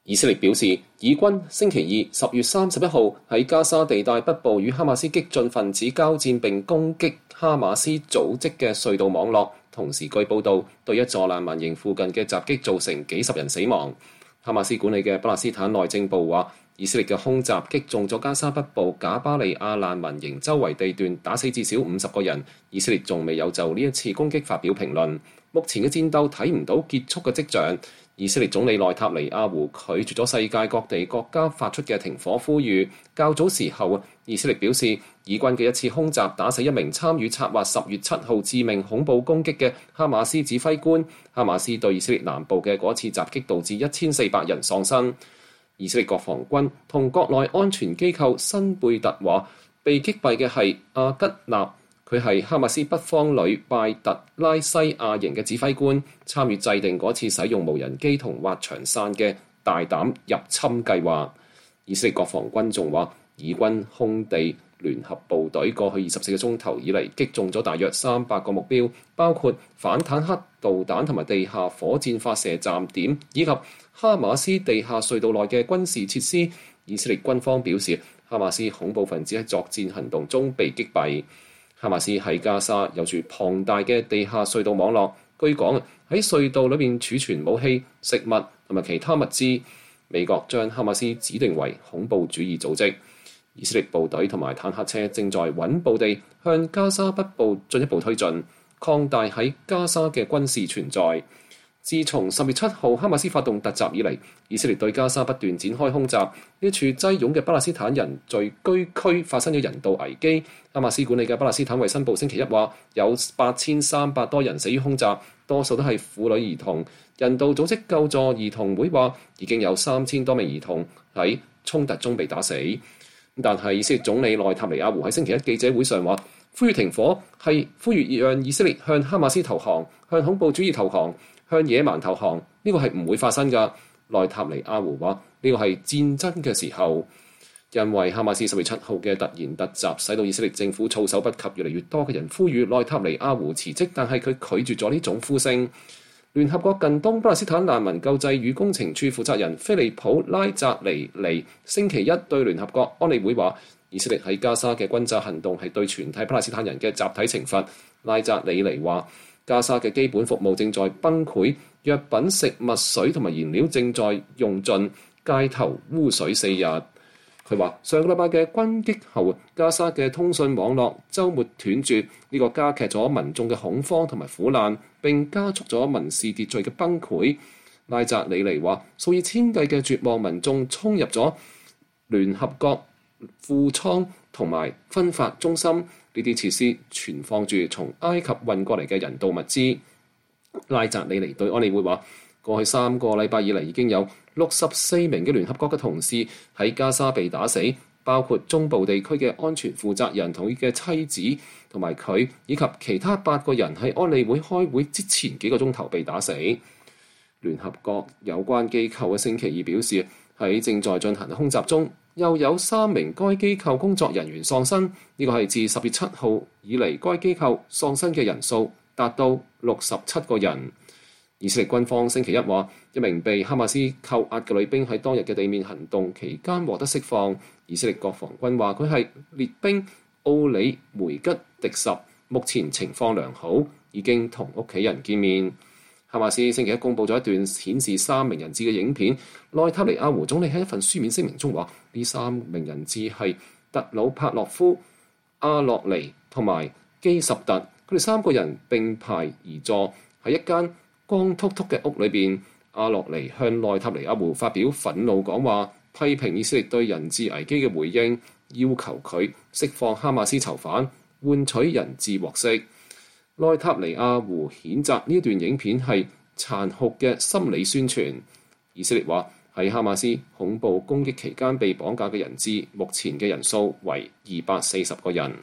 以色列表示，以軍星期二10月31號喺加沙地帶北部與哈馬斯激進分子交戰並攻擊哈馬斯組織嘅隧道網絡，同時據報道對一座難民營附近嘅襲擊造成幾十人死亡。哈馬斯管理嘅巴勒斯坦內政部話，以色列嘅空襲擊中咗加沙北部賈巴利亞難民營周圍地段，打死至少50個人。以色列仲未有就呢一次攻擊發表評論。目前嘅戰鬥睇唔到結束嘅跡象。以色列總理內塔尼亞胡拒絕咗世界各地國家發出嘅停火呼籲。較早時候，以色列表示，以軍嘅一次空襲打死一名參與策劃10月7號致命恐怖攻擊嘅哈馬斯指揮官。哈馬斯對以色列南部嘅嗰次襲擊導致1400人喪生。以色列國防軍同國內安全機構新貝特話，被擊斃嘅係阿吉納。佢係哈馬斯北方旅拜特拉西亞營嘅指揮官，參與制定嗰次使用無人機同滑翔傘嘅大膽入侵計劃。以色列國防軍仲話，以軍空地聯合部隊過去24個鐘頭以嚟擊中咗大約300個目標，包括反坦克導彈同埋地下火箭發射站點，以及哈馬斯地下隧道內嘅軍事設施。以色列軍方表示，哈馬斯恐怖分子喺作戰行動中被擊斃。哈馬斯喺加沙有住龐大嘅地下隧道網絡，據講喺隧道裏面儲存武器、食物同埋其他物資。美國將哈馬斯指定為恐怖主義組織。以色列部隊同埋坦克車正在穩步地向加沙北部進一步推進，擴大喺加沙嘅軍事存在。自從10月7號哈馬斯發動突襲以嚟，以色列對加沙不斷展開空襲。呢處擠擁嘅巴勒斯坦人聚居區發生咗人道危機。哈馬斯管理嘅巴勒斯坦衛生部星期一話，有8300多人死於空襲，多數都係婦女兒童。人道組織救助兒童會話，已經有3000多名兒童喺衝突中被打死。但係以色列總理內塔尼亞胡喺星期一記者會上話，呼籲停火係呼籲讓以色列向哈馬斯投降，向恐怖主義投降，向野蠻投降。呢個係唔會發生㗎。內塔尼亞胡話，呢個係戰爭嘅時候，因為哈馬斯10月7號嘅突然突襲，使到以色列政府措手不及，越嚟越多嘅人呼籲內塔尼亞胡辭職，但係佢拒絕咗呢種呼聲。聯合國近東巴勒斯坦難民救濟與工程處負責人菲利普拉扎尼星期一對聯合國安理會話，以色列喺加沙嘅轟炸行動係對全體巴勒斯坦人嘅集體懲罰。拉扎尼話，加沙嘅基本服務正在崩潰，藥品、食物、水同埋燃料正在用盡，街頭污水4日。佢話上個禮拜嘅軍擊後，加沙嘅通訊網絡週末斷絕，呢個加劇咗民眾嘅恐慌同埋苦難，並加速咗民事秩序嘅崩潰。拉扎里尼話，數以千計嘅絕望民眾衝入咗聯合國庫倉同埋分發中心，呢啲設施存放住從埃及運過嚟嘅人道物資。拉扎里尼對安理會話，過去3個禮拜以嚟已經有64名嘅聯合國嘅同事喺加沙被打死，包括中部地區嘅安全負責人同佢嘅妻子，同埋佢以及其他8個人喺安理會開會之前幾個鐘頭被打死。聯合國有關機構嘅星期二表示，喺正在進行嘅空襲中，又有3名該機構工作人員喪生。呢個係自10月7號以嚟該機構喪生嘅人數達到67個人。以色列軍方星期一話，一名被哈馬斯扣押嘅女兵喺當日嘅地面行動期間獲得釋放。以色列國防軍話佢係列兵奧里梅吉迪什，目前情況良好，已經同屋企人見面。哈馬斯星期一公佈咗一段顯示3名人質嘅影片。內塔尼亞胡總理喺一份書面聲明中話，呢3名人質係特魯帕洛夫、阿洛尼同埋基什特，佢哋3個人並排而坐喺一間光禿禿嘅屋裏邊。阿洛尼向內塔尼亞胡發表憤怒講話，批評以色列對人質危機嘅回應，要求佢釋放哈馬斯囚犯，換取人質獲釋。內塔尼亞胡譴責呢段影片係殘酷嘅心理宣傳。以色列話喺哈馬斯恐怖攻擊期間被綁架嘅人質，目前嘅人數為240個人。